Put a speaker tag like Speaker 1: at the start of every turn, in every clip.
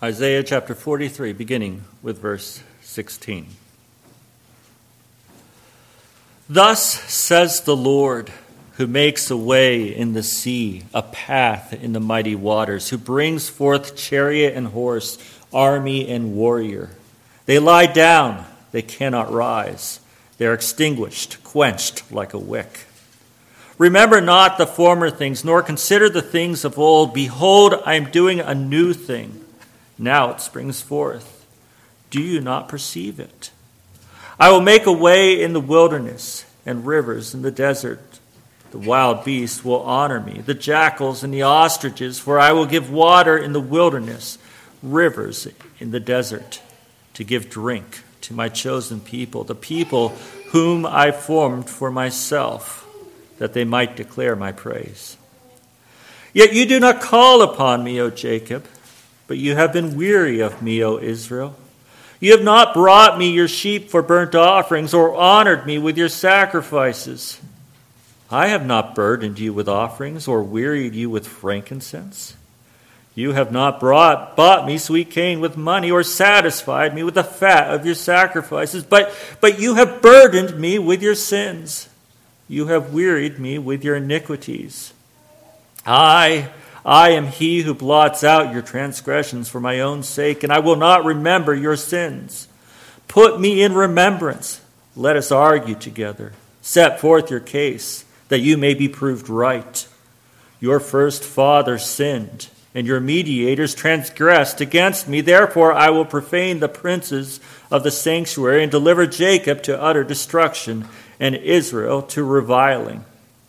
Speaker 1: Isaiah chapter 43, beginning with verse 16. Thus says the Lord, who makes a way in the sea, a path in the mighty waters, who brings forth chariot and horse, army and warrior. They lie down, they cannot rise. They are extinguished, quenched like a wick. Remember not the former things, nor consider the things of old. Behold, I am doing a new thing. Now it springs forth. Do you not perceive it? I will make a way in the wilderness and rivers in the desert. The wild beasts will honor me, the jackals and the ostriches, for I will give water in the wilderness, rivers in the desert, to give drink to my chosen people, the people whom I formed for myself, that they might declare my praise. Yet you do not call upon me, O Jacob, but you have been weary of me, O Israel. You have not brought me your sheep for burnt offerings, or honored me with your sacrifices. I have not burdened you with offerings, or wearied you with frankincense. You have not bought me sweet cane with money, or satisfied me with the fat of your sacrifices, but you have burdened me with your sins. You have wearied me with your iniquities. I am he who blots out your transgressions for my own sake, and I will not remember your sins. Put me in remembrance. Let us argue together. Set forth your case, that you may be proved right. Your first father sinned, and your mediators transgressed against me. Therefore I will profane the princes of the sanctuary and deliver Jacob to utter destruction and Israel to reviling.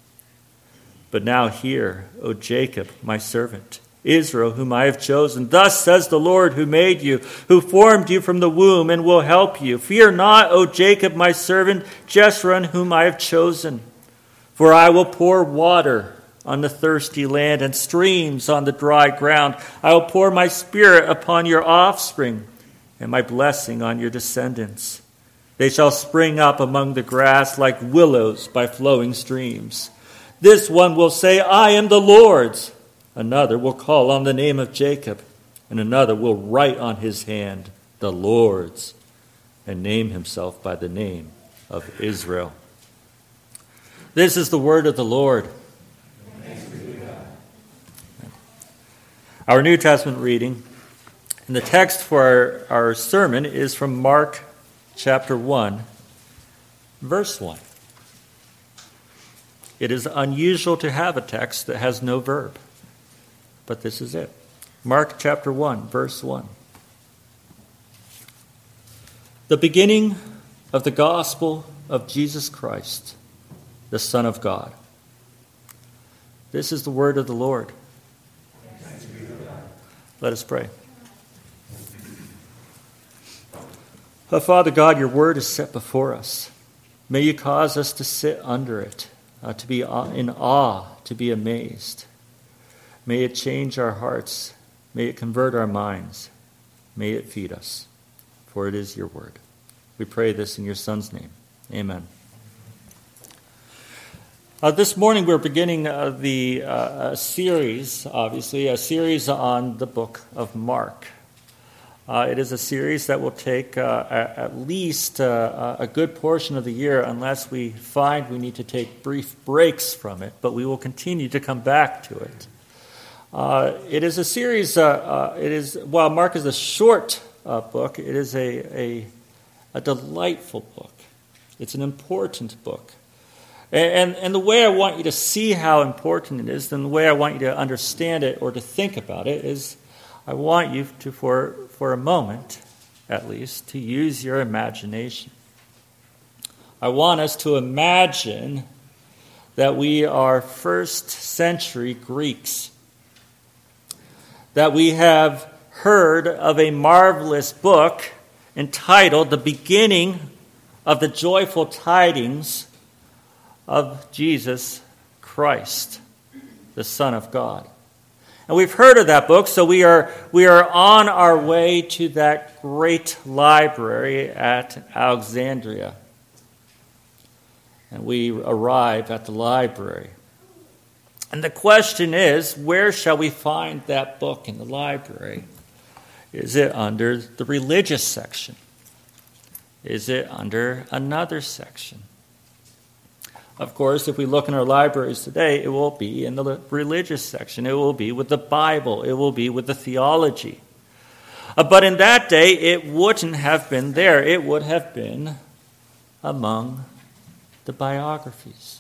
Speaker 1: But now hear, O Jacob, my servant, Israel, whom I have chosen. Thus says the Lord who made you, who formed you from the womb and will help you. Fear not, O Jacob, my servant, Jeshurun, whom I have chosen. For I will pour water on the thirsty land and streams on the dry ground. I will pour my spirit upon your offspring and my blessing on your descendants. They shall spring up among the grass like willows by flowing streams. This one will say, I am the Lord's. Another will call on the name of Jacob, and another will write on his hand, the Lord's, and name himself by the name of Israel. This is the word of the Lord.
Speaker 2: Thanks be to God.
Speaker 1: Our New Testament reading, and the text for our sermon is from Mark chapter 1, verse 1. It is unusual to have a text that has no verb, but this is it. Mark chapter 1, verse 1. The beginning of the gospel of Jesus Christ, the Son of God. This is the word of the Lord.
Speaker 2: Thanks be to God.
Speaker 1: Let us pray. Oh, Father God, your word is set before us. May you cause us to sit under it, to be in awe, to be amazed. May it change our hearts. May it convert our minds. May it feed us, for it is your word. We pray this in your Son's name. Amen. This morning we're beginning the series, obviously, a series on the book of Mark. It is a series that will take at least a good portion of the year unless we find we need to take brief breaks from it, but we will continue to come back to it. It is a series, while Mark is a short book, it is a delightful book. It's an important book. And the way I want you to see how important it is, and the way I want you to understand it or to think about it is I want you to, for a moment, at least, to use your imagination. I want us to imagine that we are first century Greeks, that we have heard of a marvelous book entitled The Beginning of the Joyful Tidings of Jesus Christ, the Son of God. And we've heard of that book, so we are on our way to that great library at Alexandria. And we arrive at the library. And the question is, where shall we find that book in the library? Is it under the religious section? Is it under another section? Of course, if we look in our libraries today, it will be in the religious section. It will be with the Bible. It will be with the theology. But in that day, it wouldn't have been there. It would have been among the biographies.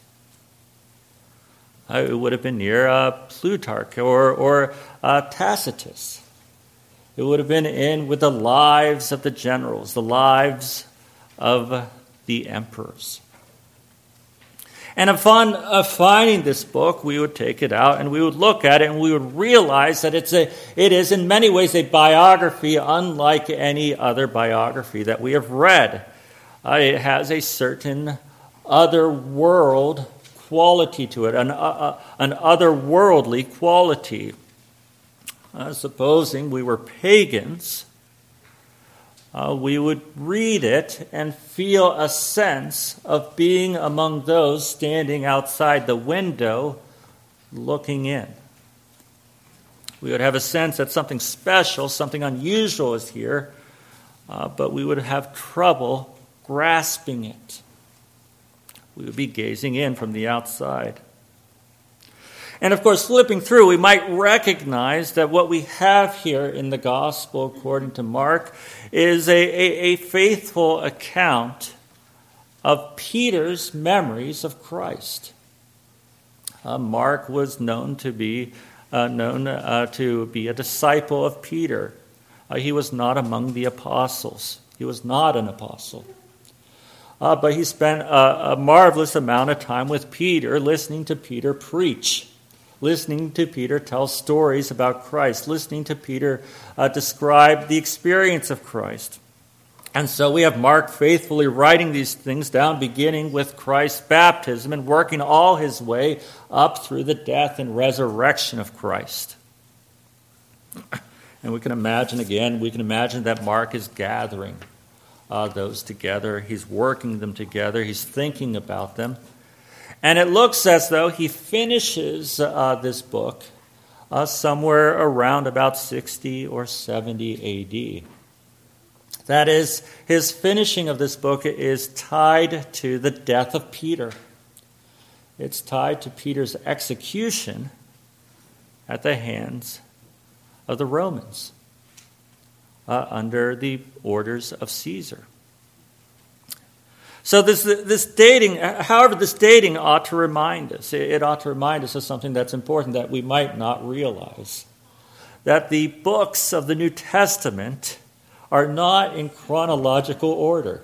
Speaker 1: It would have been near Plutarch or Tacitus. It would have been in with the lives of the generals, the lives of the emperors. And upon finding this book, we would take it out and we would look at it and we would realize that it is in many ways a biography unlike any other biography that we have read. It has a certain other world quality to it, an otherworldly quality. Supposing we were pagans, we would read it and feel a sense of being among those standing outside the window looking in. We would have a sense that something special, something unusual is here, but we would have trouble grasping it. We would be gazing in from the outside. And of course, flipping through, we might recognize that what we have here in the gospel, according to Mark, is a faithful account of Peter's memories of Christ. Mark was known to be a disciple of Peter. He was not among the apostles. He was not an apostle. But he spent a marvelous amount of time with Peter, listening to Peter preach, listening to Peter tell stories about Christ, listening to Peter describe the experience of Christ. And so we have Mark faithfully writing these things down, beginning with Christ's baptism and working all his way up through the death and resurrection of Christ. And we can imagine that Mark is gathering those together. He's working them together. He's thinking about them. And it looks as though he finishes this book somewhere around about 60 or 70 A.D. That is, his finishing of this book is tied to the death of Peter. It's tied to Peter's execution at the hands of the Romans under the orders of Caesar. So this dating ought to remind us. It ought to remind us of something that's important that we might not realize. That the books of the New Testament are not in chronological order.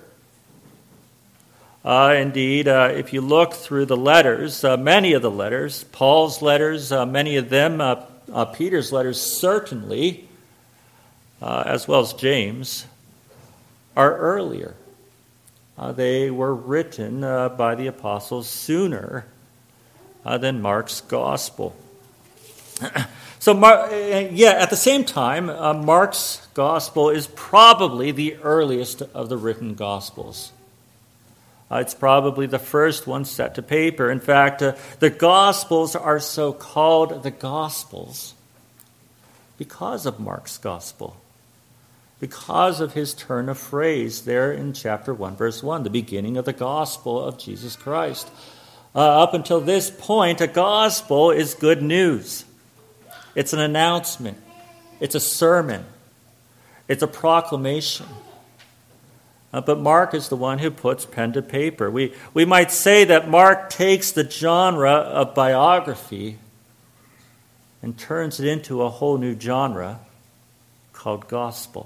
Speaker 1: Indeed, if you look through the letters, many of the letters, Paul's letters, many of them, Peter's letters certainly, as well as James, are earlier. They were written by the apostles sooner than Mark's gospel. So, at the same time, Mark's gospel is probably the earliest of the written gospels. It's probably the first one set to paper. In fact, the gospels are so called the gospels because of Mark's gospel. Because of his turn of phrase there in chapter 1, verse 1, the beginning of the gospel of Jesus Christ. Up until this point, a gospel is good news. It's an announcement. It's a sermon. It's a proclamation. But Mark is the one who puts pen to paper. We might say that Mark takes the genre of biography and turns it into a whole new genre called gospel.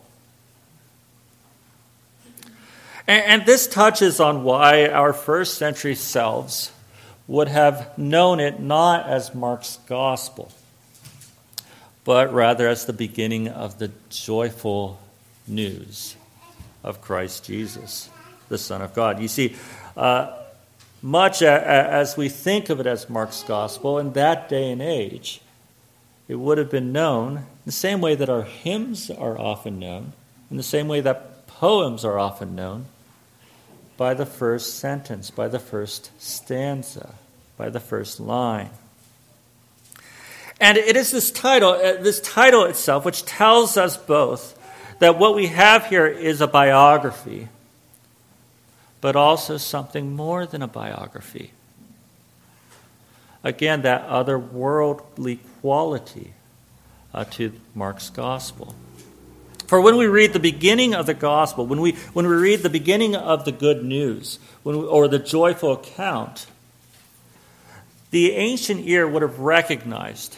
Speaker 1: And this touches on why our first century selves would have known it not as Mark's gospel, but rather as the beginning of the joyful news of Christ Jesus, the Son of God. You see, much as we think of it as Mark's gospel, in that day and age, it would have been known in the same way that our hymns are often known, in the same way that poems are often known, by the first sentence, by the first stanza, by the first line. And it is this title itself which tells us both that what we have here is a biography, but also something more than a biography. Again, that otherworldly quality to Mark's gospel. For when we read the beginning of the gospel, when we read the beginning of the good news, or the joyful account, the ancient ear would have recognized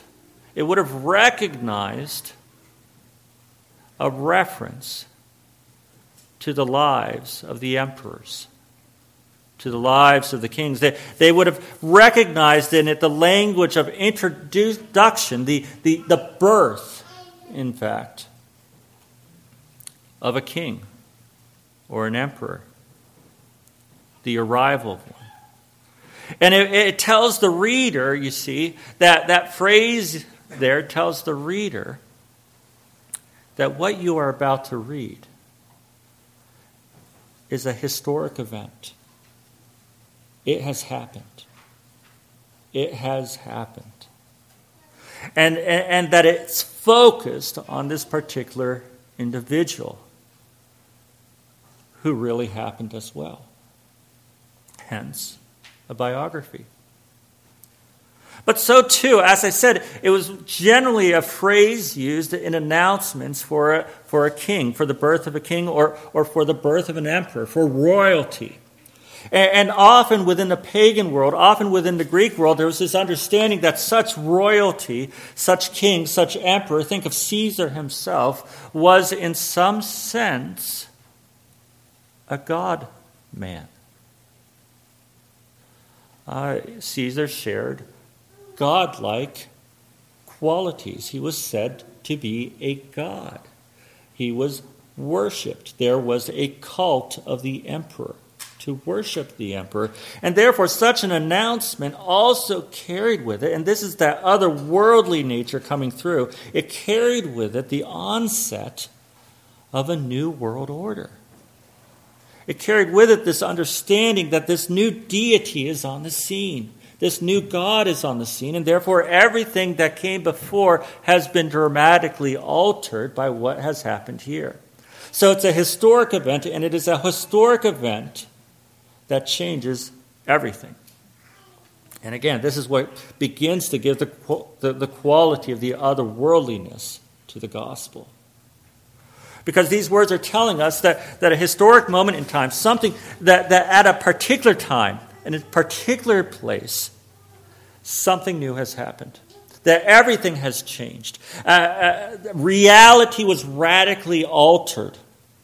Speaker 1: a reference to the lives of the emperors, to the lives of the kings. They would have recognized in it the language of introduction, the birth, in fact, of a king or an emperor, the arrival of one. And it tells the reader, you see, that phrase there tells the reader that what you are about to read is a historic event. It has happened. It has happened. And that it's focused on this particular individual who really happened as well. Hence, a biography. But so too, as I said, it was generally a phrase used in announcements for a king, for the birth of a king, or for the birth of an emperor, for royalty. And often within the pagan world, often within the Greek world, there was this understanding that such royalty, such king, such emperor, think of Caesar himself, was in some sense a God-man. Caesar shared godlike qualities. He was said to be a god. He was worshipped. There was a cult of the emperor, to worship the emperor. And therefore, such an announcement also carried with it, and this is that otherworldly nature coming through, it carried with it the onset of a new world order. It carried with it this understanding that this new deity is on the scene. This new God is on the scene, and therefore everything that came before has been dramatically altered by what has happened here. So it's a historic event, and it is a historic event that changes everything. And again, this is what begins to give the quality of the otherworldliness to the gospel. Because these words are telling us that a historic moment in time, something that at a particular time, in a particular place, something new has happened. That everything has changed. Reality was radically altered.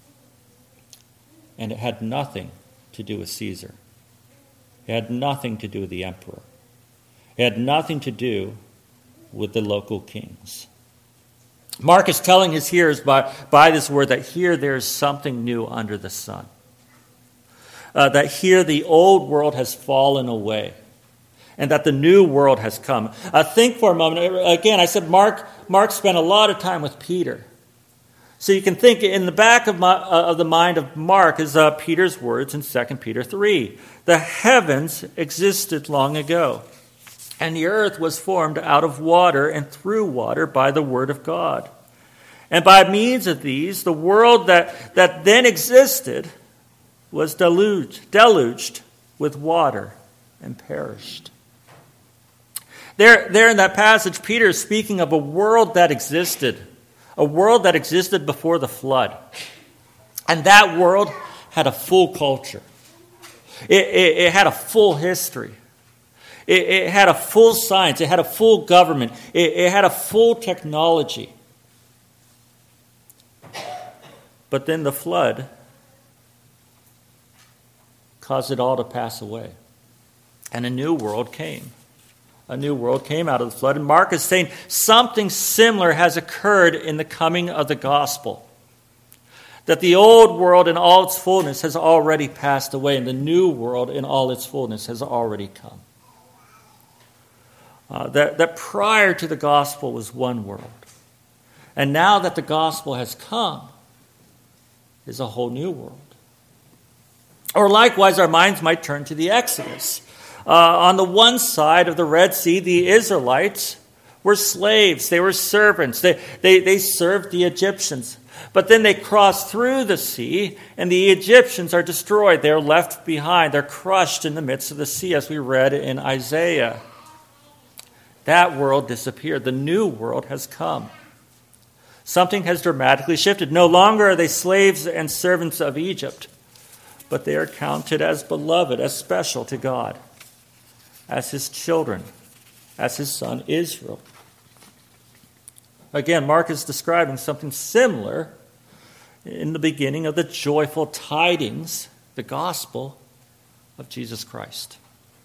Speaker 1: And it had nothing to do with Caesar. It had nothing to do with the emperor. It had nothing to do with the local kings. Mark is telling his hearers by this word that here there is something new under the sun. That here the old world has fallen away. And that the new world has come. Think for a moment. Again, I said Mark spent a lot of time with Peter. So you can think in the back of the mind of Mark is Peter's words in 2 Peter 3. The heavens existed long ago, and the earth was formed out of water and through water by the word of God. And by means of these, the world that then existed was deluged with water and perished. There in that passage, Peter is speaking of a world that existed before the flood. And that world had a full culture. It had a full history. It had a full science. It had a full government. It had a full technology. But then the flood caused it all to pass away. And a new world came. A new world came out of the flood. And Mark is saying something similar has occurred in the coming of the gospel. That the old world in all its fullness has already passed away, and the new world in all its fullness has already come. That prior to the gospel was one world. And now that the gospel has come, is a whole new world. Or likewise, our minds might turn to the Exodus. On the one side of the Red Sea, the Israelites were slaves. They were servants. They served the Egyptians. But then they cross through the sea, and the Egyptians are destroyed. They are left behind. They're crushed in the midst of the sea, as we read in Isaiah. That world disappeared. The new world has come. Something has dramatically shifted. No longer are they slaves and servants of Egypt, but they are counted as beloved, as special to God, as his children, as his son Israel. Again, Mark is describing something similar in the beginning of the joyful tidings, the gospel of Jesus Christ.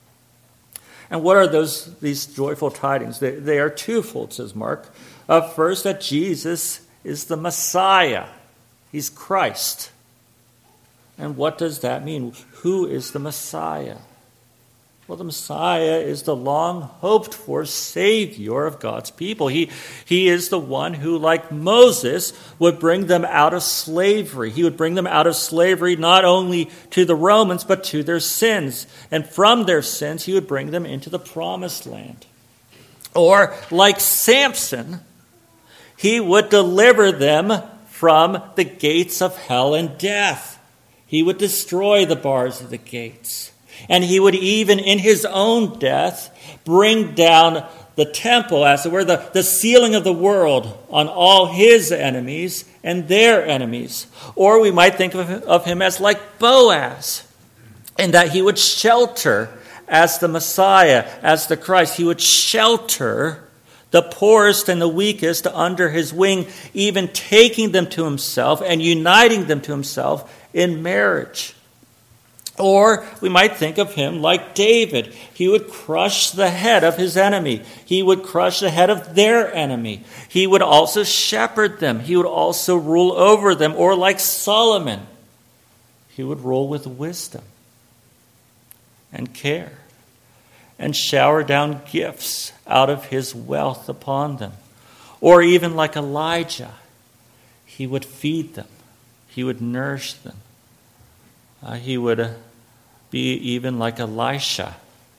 Speaker 1: And what are these joyful tidings? They are twofold, says Mark. First, that Jesus is the Messiah. He's Christ. And what does that mean? Who is the Messiah? Well, the Messiah is the long-hoped-for Savior of God's people. He is the one who, like Moses, would bring them out of slavery. He would bring them out of slavery not only to the Romans, but to their sins. And from their sins, he would bring them into the promised land. Or, like Samson, he would deliver them from the gates of hell and death. He would destroy the bars of the gates. And he would even, in his own death, bring down the temple, as it were, the ceiling of the world on all his enemies and their enemies. Or we might think of him as like Boaz, in that he would shelter as the Messiah, as the Christ. He would shelter the poorest and the weakest under his wing, even taking them to himself and uniting them to himself in marriage. Or we might think of him like David. He would crush the head of his enemy. He would crush the head of their enemy. He would also shepherd them. He would also rule over them. Or like Solomon, he would rule with wisdom and care and shower down gifts out of his wealth upon them. Or even like Elijah, he would feed them. He would nourish them. He would be even like Elisha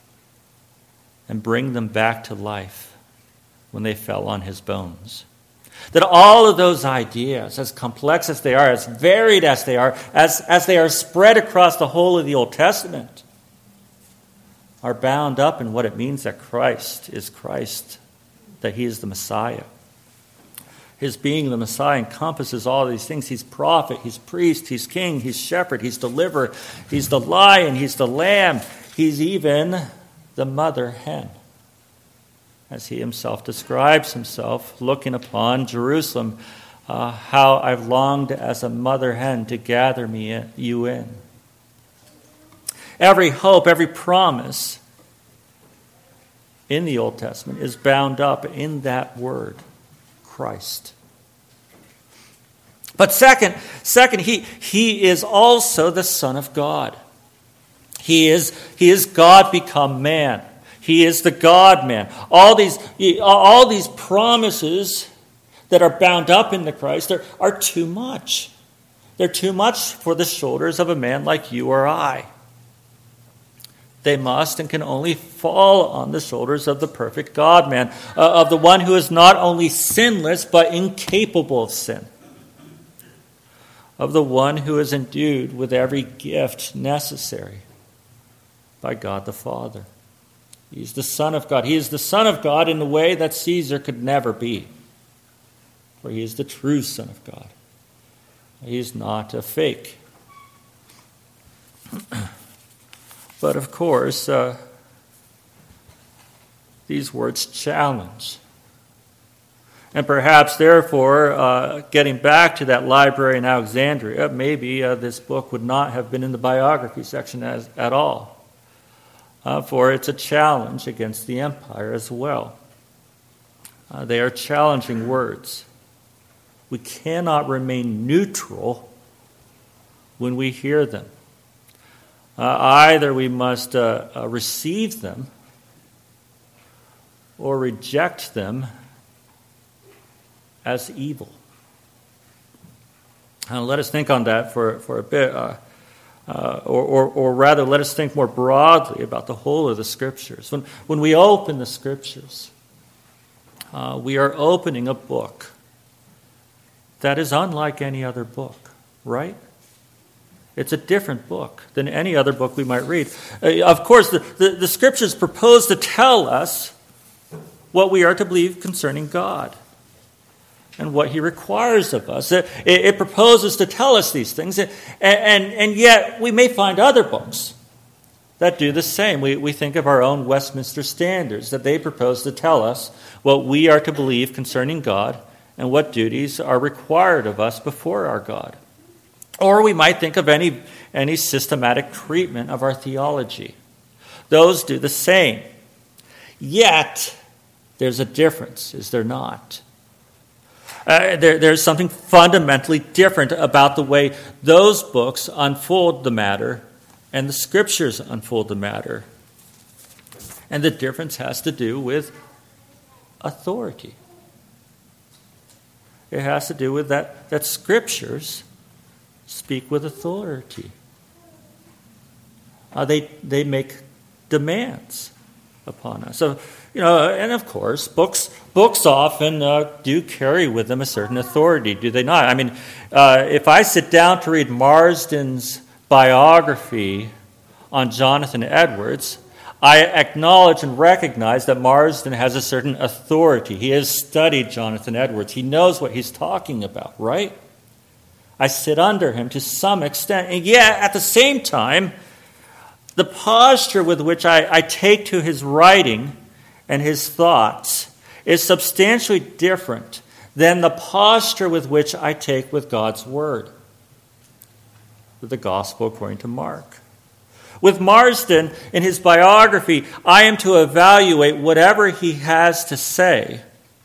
Speaker 1: and bring them back to life when they fell on his bones. That all of those ideas, as complex as they are, as varied as they are, as they are spread across the whole of the Old Testament, are bound up in what it means that Christ is Christ, that he is the Messiah. His being the Messiah encompasses all these things. He's prophet, he's priest, he's king, he's shepherd, he's deliverer, he's the lion, he's the lamb, he's even the mother hen. As he himself describes himself, looking upon Jerusalem, how I've longed as a mother hen to gather you in. Every hope, every promise in the Old Testament is bound up in that word, Christ. But second, he is also the Son of God. He is God become man. He is the God-man. All these promises that are bound up in the Christ are too much. They're too much for the shoulders of a man like you or I. They must and can only fall on the shoulders of the perfect God-man, of the one who is not only sinless but incapable of sin, of the one who is endued with every gift necessary by God the Father. He's the Son of God. He is the Son of God in the way that Caesar could never be, for he is the true Son of God. He is not a fake. But of course, these words challenge. And perhaps, therefore, getting back to that library in Alexandria, maybe this book would not have been in the biography section at all. For it's a challenge against the empire as well. They are challenging words. We cannot remain neutral when we hear them. Either we must receive them or reject them as evil. Let us think on that for a bit, or rather, let us think more broadly about the whole of the Scriptures. When we open the Scriptures, we are opening a book that is unlike any other book, right? It's a different book than any other book we might read. Of course, the Scriptures propose to tell us what we are to believe concerning God and what he requires of us. It proposes to tell us these things, and yet we may find other books that do the same. We think of our own Westminster Standards, that they propose to tell us what we are to believe concerning God and what duties are required of us before our God. Or we might think of any systematic treatment of our theology. Those do the same. Yet, there's a difference, is there not? There's something fundamentally different about the way those books unfold the matter and the Scriptures unfold the matter. And the difference has to do with authority. It has to do with that Scriptures speak with authority. They make demands upon us. So, and of course, books often do carry with them a certain authority, do they not? I mean, if I sit down to read Marsden's biography on Jonathan Edwards, I acknowledge and recognize that Marsden has a certain authority. He has studied Jonathan Edwards. He knows what he's talking about, right? I sit under him to some extent. And yet, at the same time, the posture with which I take to his writing and his thoughts is substantially different than the posture with which I take with God's Word, with the Gospel according to Mark. With Marsden, in his biography, I am to evaluate whatever he has to say,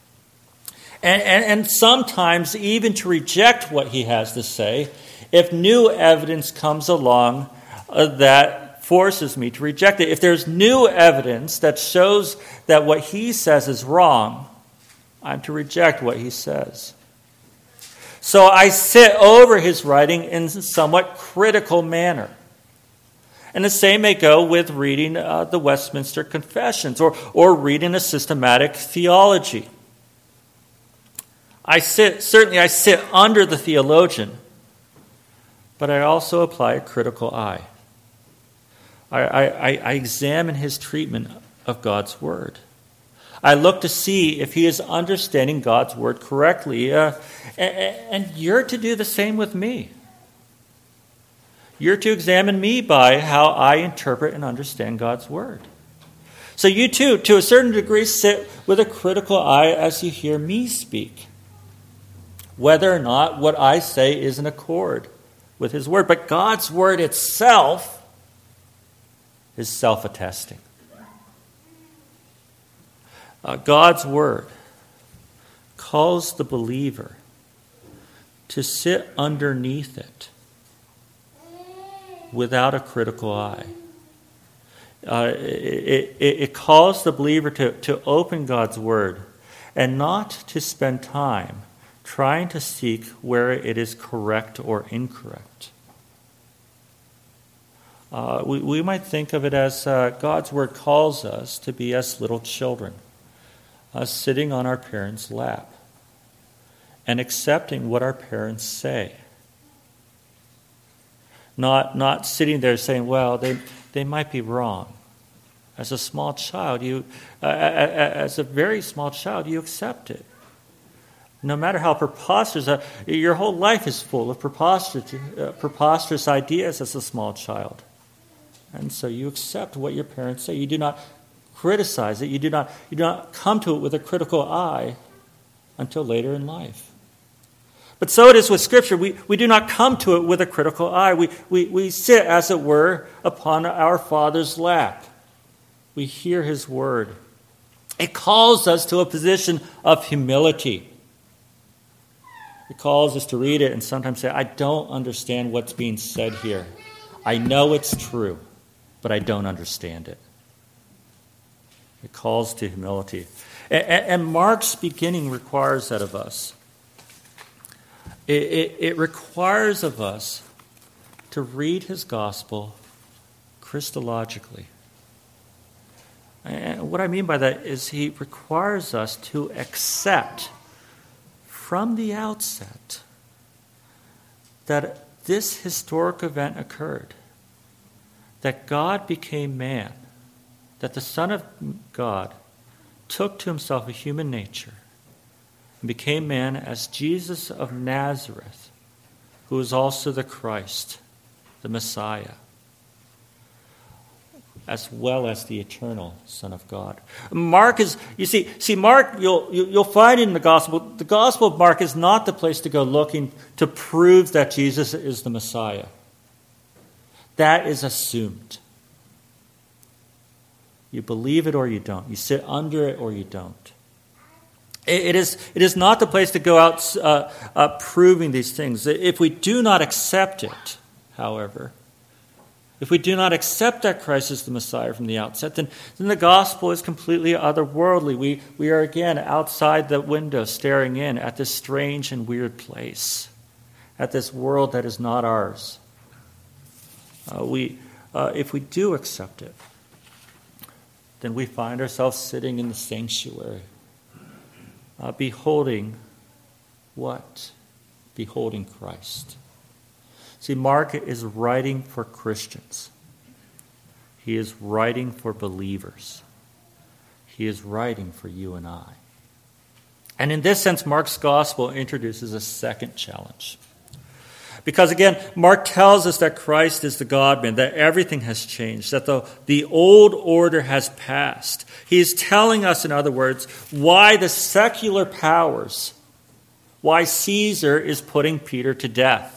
Speaker 1: and sometimes even to reject what he has to say if new evidence comes along that forces me to reject it. If there's new evidence that shows that what he says is wrong, I'm to reject what he says. So I sit over his writing in a somewhat critical manner. And the same may go with reading the Westminster Confessions or reading a systematic theology. I sit under the theologian, but I also apply a critical eye. I examine his treatment of God's Word. I look to see if he is understanding God's Word correctly. And you're to do the same with me. You're to examine me by how I interpret and understand God's Word. So you too, to a certain degree, sit with a critical eye as you hear me speak, whether or not what I say is in accord with his Word. But God's Word itself is self-attesting. God's Word calls the believer to sit underneath it without a critical eye. It calls the believer to open God's Word and not to spend time trying to seek where it is correct or incorrect. We might think of it as God's Word calls us to be as little children, sitting on our parents' lap and accepting what our parents say. Not sitting there saying, well, they might be wrong. As a small child, as a very small child, you accept it. No matter how preposterous, your whole life is full of preposterous ideas as a small child. And so you accept what your parents say. You do not criticize it. You do not come to it with a critical eye until later in life. But so it is with Scripture. We do not come to it with a critical eye. We sit, as it were, upon our Father's lap. We hear his Word. It calls us to a position of humility. It calls us to read it and sometimes say, I don't understand what's being said here. I know it's true, but I don't understand it. It calls to humility. And Mark's beginning requires that of us. It requires of us to read his gospel Christologically. And what I mean by that is he requires us to accept from the outset that this historic event occurred, that God became man, that the Son of God took to himself a human nature and became man as Jesus of Nazareth, who is also the Christ, the Messiah, as well as the eternal Son of God. Mark is, Mark, you'll find in the Gospel of Mark is not the place to go looking to prove that Jesus is the Messiah. That is assumed. You believe it or you don't. You sit under it or you don't. It is not the place to go out proving these things. If we do not accept it, however, if we do not accept that Christ is the Messiah from the outset, then the gospel is completely otherworldly. We are again outside the window staring in at this strange and weird place, at this world that is not ours. If we do accept it, then we find ourselves sitting in the sanctuary, beholding what? Beholding Christ. See, Mark is writing for Christians. He is writing for believers. He is writing for you and I. And in this sense, Mark's gospel introduces a second challenge. Because again, Mark tells us that Christ is the God-man, that everything has changed, that the old order has passed. He is telling us, in other words, why the secular powers, why Caesar is putting Peter to death.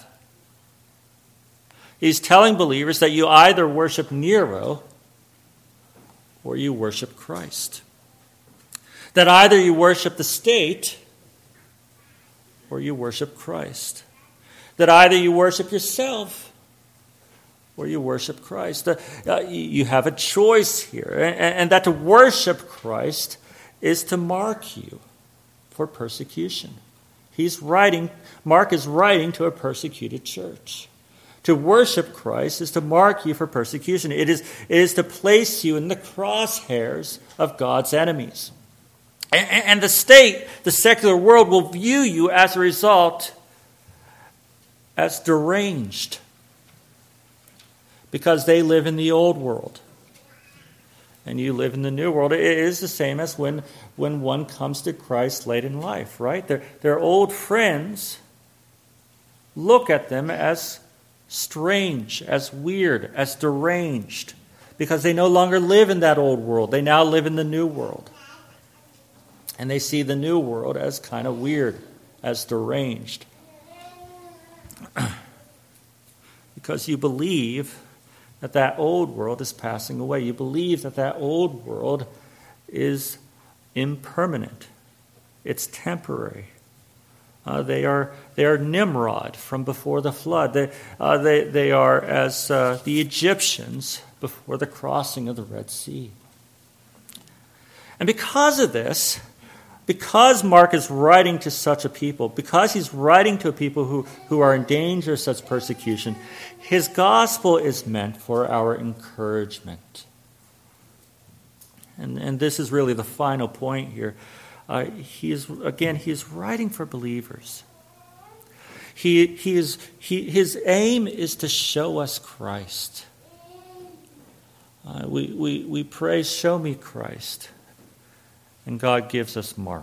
Speaker 1: He's telling believers that you either worship Nero or you worship Christ. That either you worship the state or you worship Christ. That either you worship yourself or you worship Christ. You have a choice here. And that to worship Christ is to mark you for persecution. Mark is writing to a persecuted church. To worship Christ is to mark you for persecution. It is to place you in the crosshairs of God's enemies. And the state, the secular world, will view you as a result as deranged because they live in the old world and you live in the new world. It is the same as when one comes to Christ late in life, right? Their old friends look at them as strange, as weird, as deranged, because they no longer live in that old world. They now live in the new world. And they see the new world as kind of weird, as deranged. Because you believe that old world is passing away. You believe that old world is impermanent. It's temporary. They are Nimrod from before the flood. They are as the Egyptians before the crossing of the Red Sea. And because of this, because Mark is writing to such a people, because he's writing to a people who are in danger of such persecution, his gospel is meant for our encouragement. And this is really the final point here. He is writing for believers. His aim is to show us Christ. We pray, show me Christ. And God gives us Mark.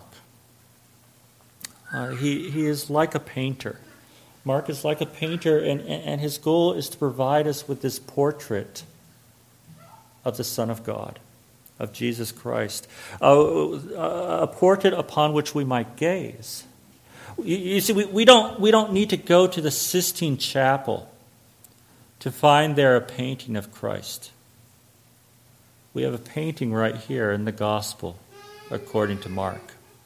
Speaker 1: He is like a painter. Mark is like a painter, and his goal is to provide us with this portrait of the Son of God, of Jesus Christ, a portrait upon which we might gaze. You see, we don't need to go to the Sistine Chapel to find there a painting of Christ. We have a painting right here in the Gospel, according to Mark.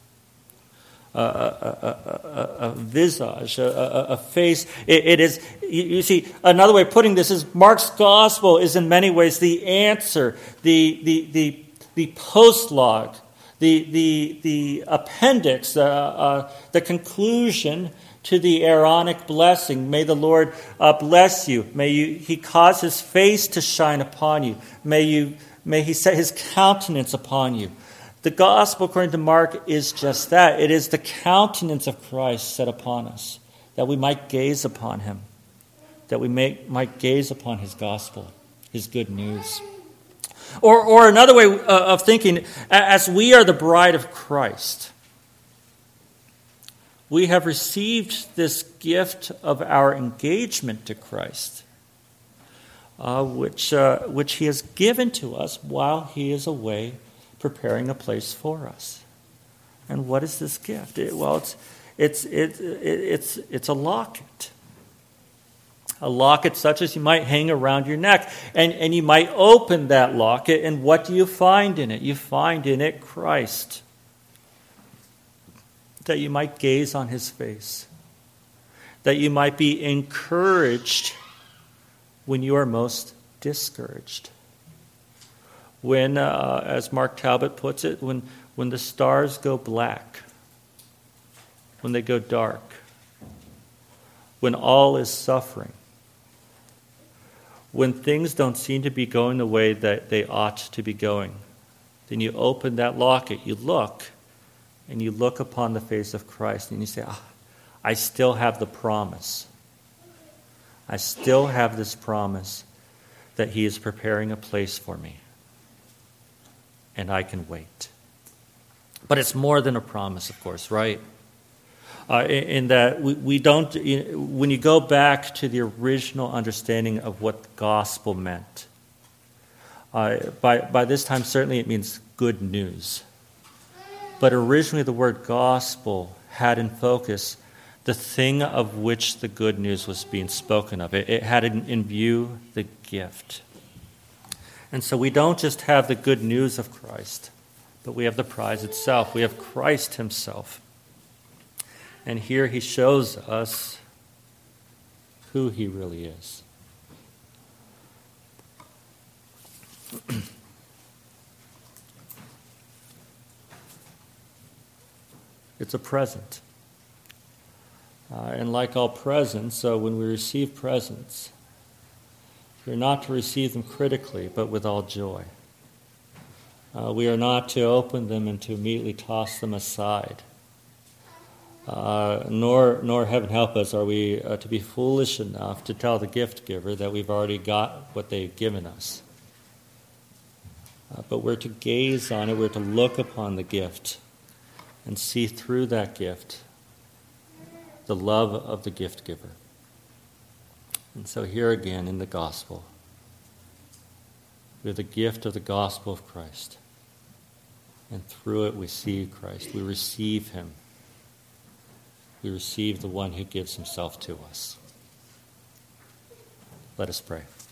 Speaker 1: A visage, a face. It is, you see, another way of putting this is Mark's gospel is in many ways the answer, the postlogue, the appendix, the conclusion to the Aaronic blessing. May the Lord bless you. He cause his face to shine upon you. May he set his countenance upon you. The gospel, according to Mark, is just that. It is the countenance of Christ set upon us, that we might gaze upon him, that we might gaze upon his gospel, his good news. Or another way of thinking, as we are the bride of Christ, we have received this gift of our engagement to Christ, which he has given to us while he is away preparing a place for us. And what is this gift? It's a locket. A locket such as you might hang around your neck. And you might open that locket, and what do you find in it? You find in it Christ. That you might gaze on his face. That you might be encouraged when you are most discouraged. When, as Mark Talbot puts it, when the stars go black, when they go dark, when all is suffering, when things don't seem to be going the way that they ought to be going, then you open that locket, you look, and you look upon the face of Christ, and you say, I still have the promise. I still have this promise that he is preparing a place for me. And I can wait. But it's more than a promise, of course, right? In that we don't, when you go back to the original understanding of what the gospel meant, by this time certainly it means good news. But originally the word gospel had in focus the thing of which the good news was being spoken of. It had in view the gift. And so we don't just have the good news of Christ, but we have the prize itself. We have Christ himself. And here he shows us who he really is. It's a present. And like all presents, when we receive presents, we're not to receive them critically, but with all joy. We are not to open them and to immediately toss them aside. Nor, heaven help us, are we to be foolish enough to tell the gift giver that we've already got what they've given us. But we're to gaze on it, we're to look upon the gift and see through that gift the love of the gift giver. And so here again in the gospel, we have the gift of the gospel of Christ. And through it we see Christ. We receive him. We receive the one who gives himself to us. Let us pray.